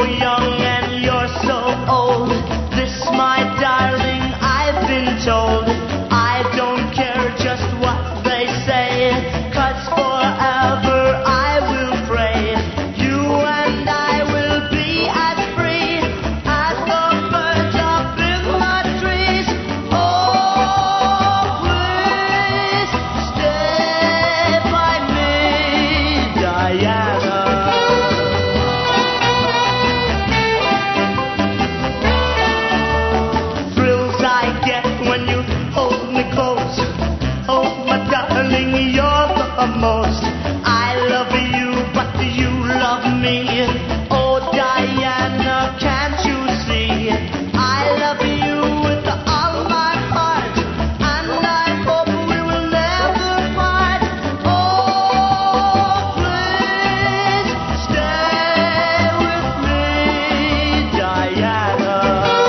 young and you're so old. This, my darling, I've been told. I don't care just what they say, 'cause forever I will pray. You and I will be as free as the birds up in the trees. Oh, please stay by me, Diana. When you hold me close, oh my darling, you're the most. I love you, but do you love me? Oh Diana, can't you see? I love you with all my heart, and I hope we will never part. Oh, please stay with me, Diana.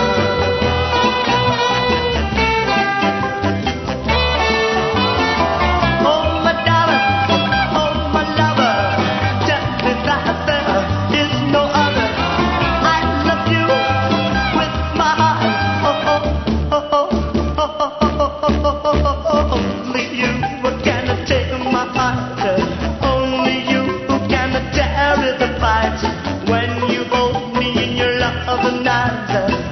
Only you can take my heart. Only you can tear it apart. When you hold me in your love and arms.